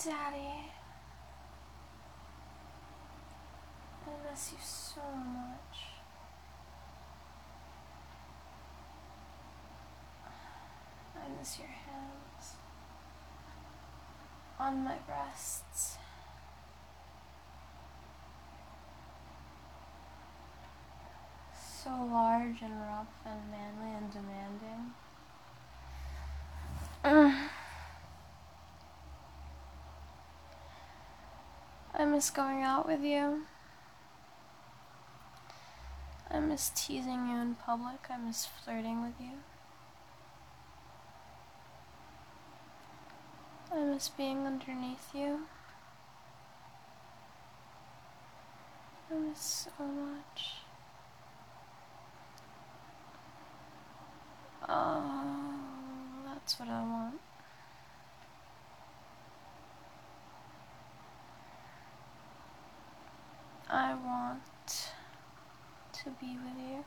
Daddy. I miss you so much. I miss your hands on my breasts. So large and rough and manly and demanding. I miss going out with you. I miss teasing you in public. I miss flirting with you. I miss being underneath you. I miss so much. Oh, that's what I want. I want to be with you,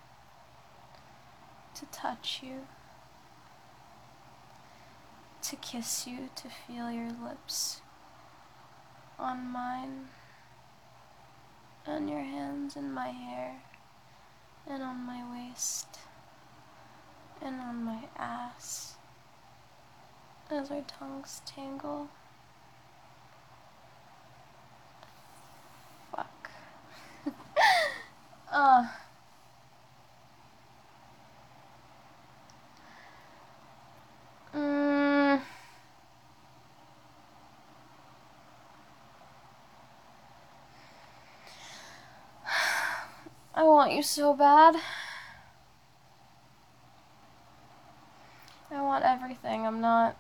to touch you, to kiss you, to feel your lips on mine, and your hands in my hair, and on my waist, and on my ass, as our tongues tangle. Fuck. I want you so bad. I want everything. I'm not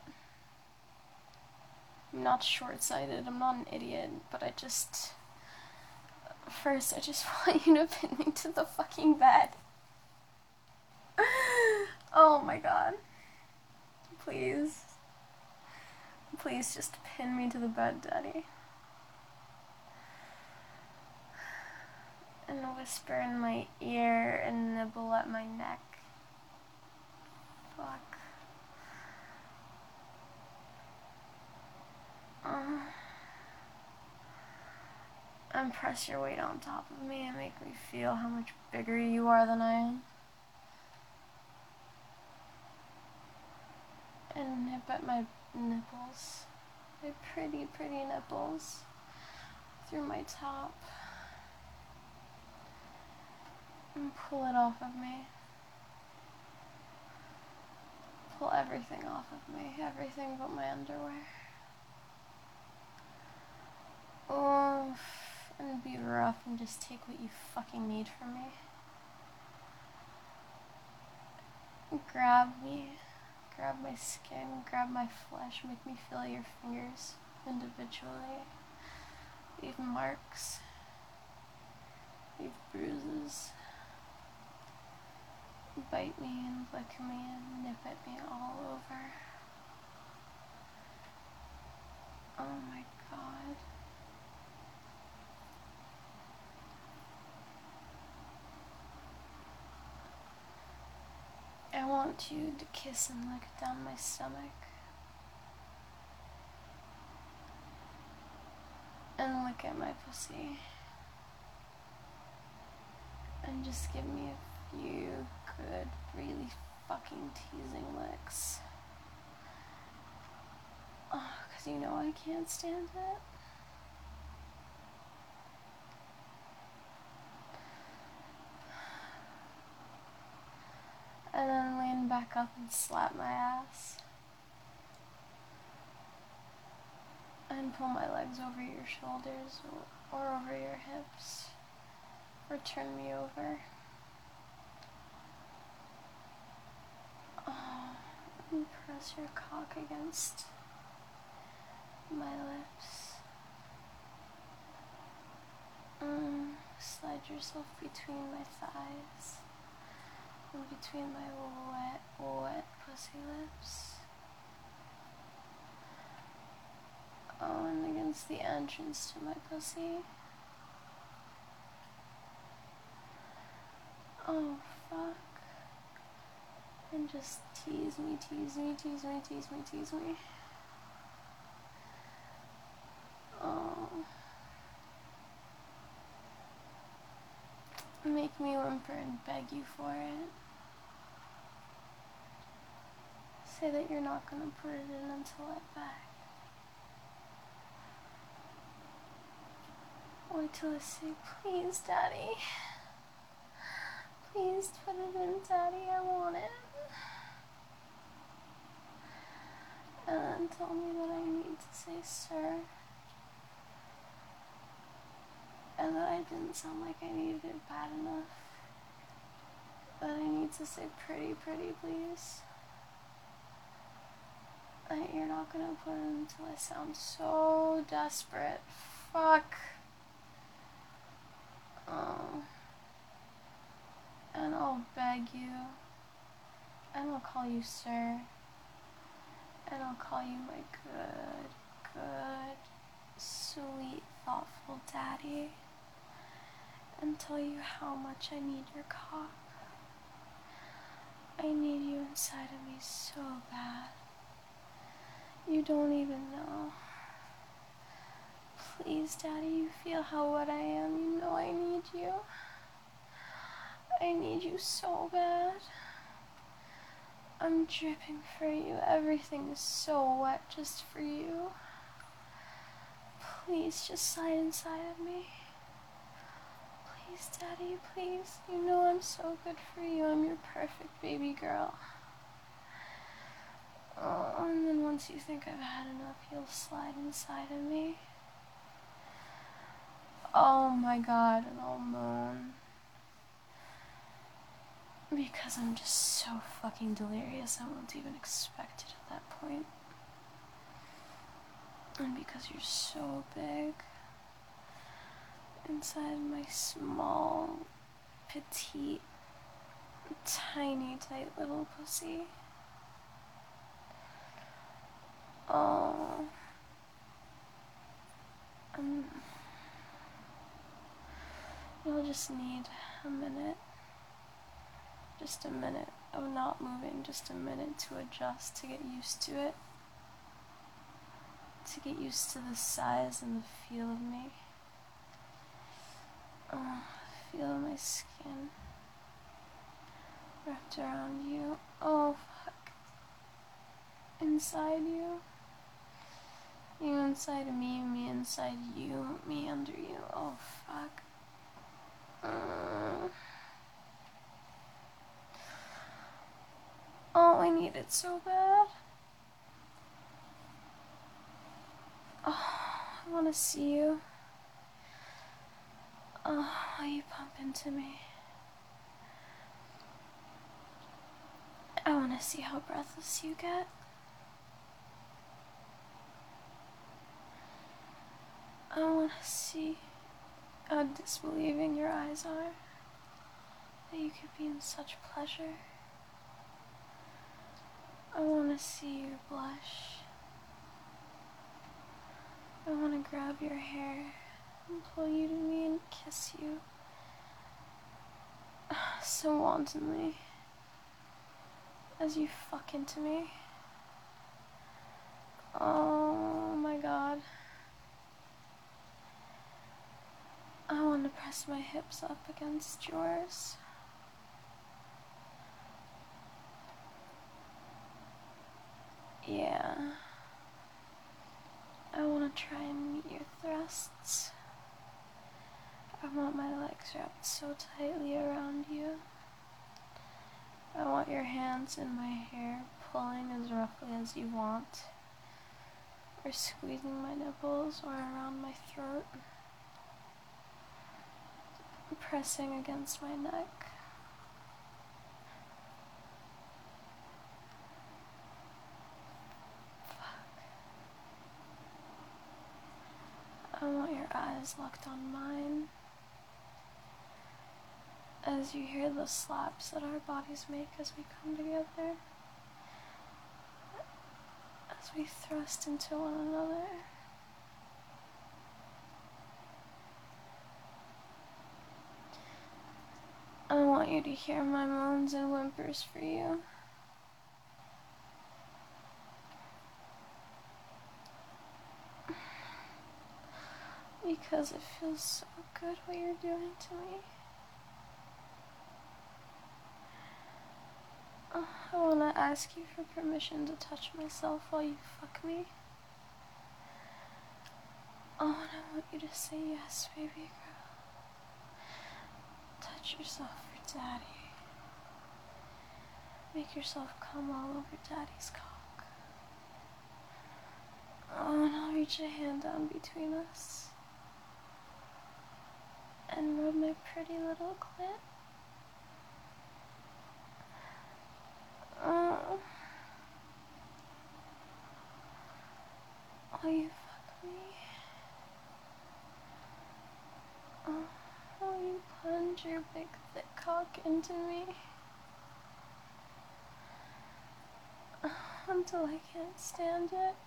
short-sighted. I'm not an idiot, but first I just want you to pin me to the fucking bed. Oh my god. Please. Please just pin me to the bed, Daddy. And whisper in my ear and nibble at my neck. Fuck. And press your weight on top of me and make me feel how much bigger you are than I am. And nip at my nipples. My pretty, pretty nipples. Through my top. And pull it off of me. Pull everything off of me. Everything but my underwear. Oof. And be rough and just take what you fucking need from me. Grab me. Grab my skin. Grab my flesh. Make me feel your fingers individually. Leave marks. Leave bruises. Bite me and lick me and nip at me all over. Oh my god. I want you to kiss and lick down my stomach. And look at my pussy. And just give me a few good, really fucking teasing licks. Oh, 'cause you know I can't stand it. And then lean back up and slap my ass. And pull my legs over your shoulders or over your hips. Or turn me over. Oh, and press your cock against my lips. Slide yourself between my thighs. And between my wet, wet pussy lips. Oh, and against the entrance to my pussy. Oh, fuck. And just tease me, tease me, tease me, tease me, tease me. make me whimper and beg you for it. Say that you're not gonna put it in until I beg. Wait till I say, please, Daddy. Please put it in, Daddy, I want it. And then tell me that I need to say, sir. And that I didn't sound like I needed it bad enough. That I need to say, pretty, please. That you're not gonna put it until I sound so desperate. Fuck. Oh. And I'll beg you. And I'll call you sir. And I'll call you my good, sweet, thoughtful daddy. And tell you how much I need your cock. I need you inside of me so bad. You don't even know. Please, Daddy, you feel how wet I am. You know I need you. I need you so bad. I'm dripping for you. Everything is so wet just for you. Please, just slide inside of me. Please, Daddy, please. You know I'm so good for you. I'm your perfect baby girl. Oh, and then once you think I've had enough, you'll slide inside of me. Oh my God, and I'll moan. Because I'm just so fucking delirious, I won't even expect it at that point. And because you're so big inside my small, petite, tiny, tight little pussy. Oh. You'll just need a minute. Just a minute of not moving, just a minute to adjust, to get used to it. To get used to the size and the feel of me. Oh, feel my skin wrapped around you. Oh, fuck. Inside you. You inside of me, me inside you, me under you. Oh, fuck. Oh, I need it so bad. Oh, I want to see you. Oh, how you pump into me. I want to see how breathless you get. I want to see how disbelieving your eyes are. That you could be in such pleasure. I want to see your blush. I want to grab your hair and pull you to me and kiss you so wantonly as you fuck into me. Oh my God. I want to press my hips up against yours. Yeah. I want to try and meet your thrusts. I want my legs wrapped so tightly around you. I want your hands in my hair, pulling as roughly as you want, or squeezing my nipples or around my throat, pressing against my neck. I want your eyes locked on mine as you hear the slaps that our bodies make as we come together, as we thrust into one another. I want you to hear my moans and whimpers for you. Because it feels so good what you're doing to me. ask you for permission to touch myself while you fuck me. Oh, and I want you to say yes, baby girl. Touch yourself for daddy. Make yourself come all over daddy's cock. Oh, and I'll reach a hand down between us and rub my pretty little clit. Oh, will you fuck me? Oh, will you plunge your big thick cock into me? Until I can't stand it.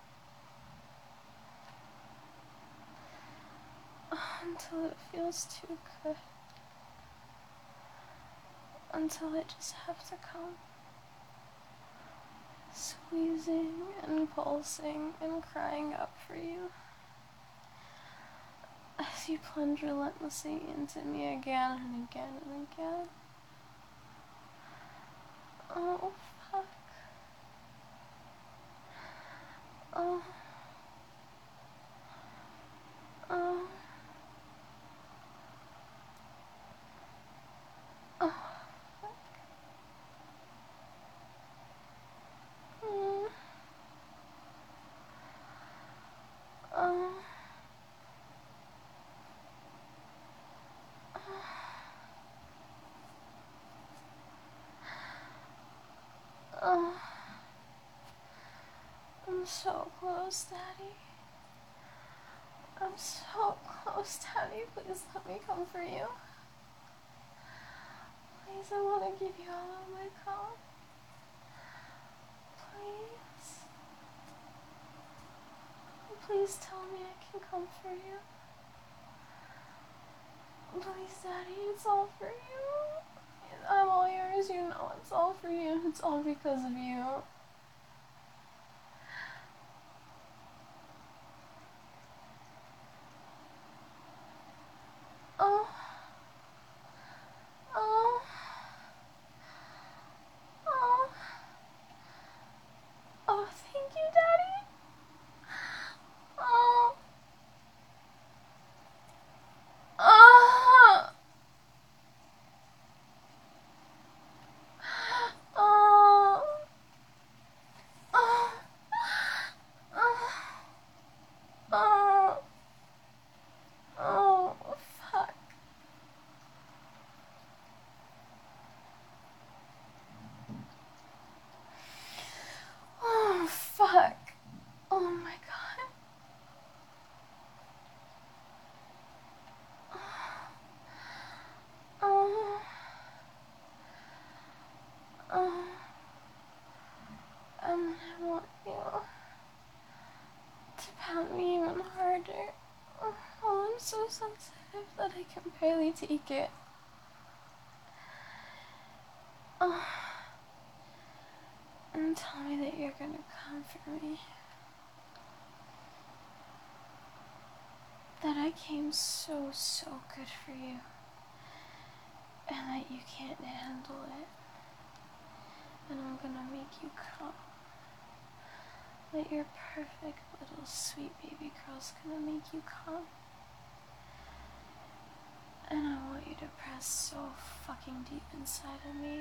Until it feels too good. Until I just have to come. Squeezing and pulsing and crying out for you. As you plunge relentlessly into me again and again and again. Oh, fuck. Oh. Oh. Oh. Fuck. Mm. Oh. Oh. I'm so close, Daddy. I'm so close, Daddy. Please let me come for you. Please, I want to give you all of my cum. Please. Please tell me I can come for you. Please, Daddy, it's all for you. I'm all yours, you know. It's all for you. It's all because of you. Oh. Oh. Oh. Oh, thank you, Daddy. Oh. Oh. Oh. Oh. Oh. Oh. Fuck. Oh, fuck. Oh my god. Oh. Oh. I want you to pound me even harder. Oh, I'm so sensitive that I can barely take it. Oh. And tell me that you're gonna come for me. That I came so good for you. And that you can't handle it. And I'm gonna make you come. That your perfect little sweet baby girl's gonna make you come. And I want you to press so fucking deep inside of me.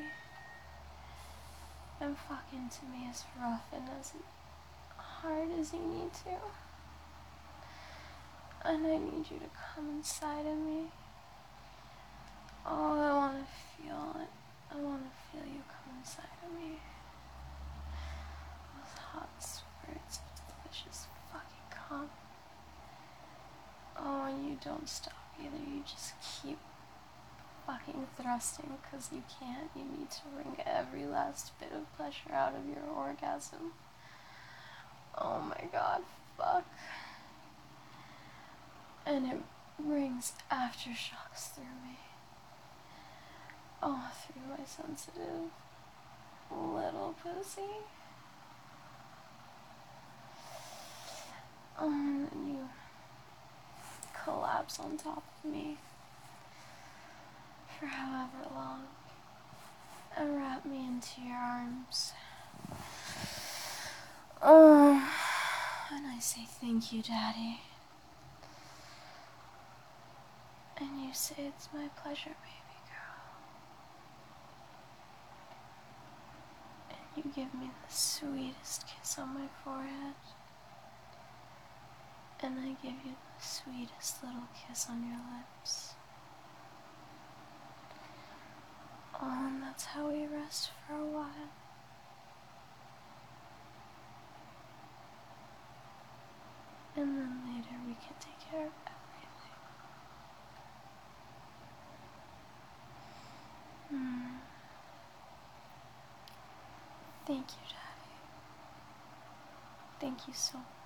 And fuck into me as rough and as hard as you need to. And I need you to come inside of me. Oh, I want to feel it. I want to feel you come inside of me. Those hot spurts of delicious fucking cum. Oh, and you don't stop either. You just keep fucking thrusting because you can't. You need to wring every last bit of pleasure out of your orgasm. Oh my god, fuck. And it brings aftershocks through me. Oh, through my sensitive little pussy. And then you collapse on top of me for however long and wrap me into your arms Oh, and I say thank you, Daddy. And you say it's my pleasure, baby girl. And you give me the sweetest kiss on my forehead. And I give you the sweetest little kiss on your lips. Oh, and that's how we rest for a while. And then later we can take care of everything. Thank you, Daddy. Thank you so much.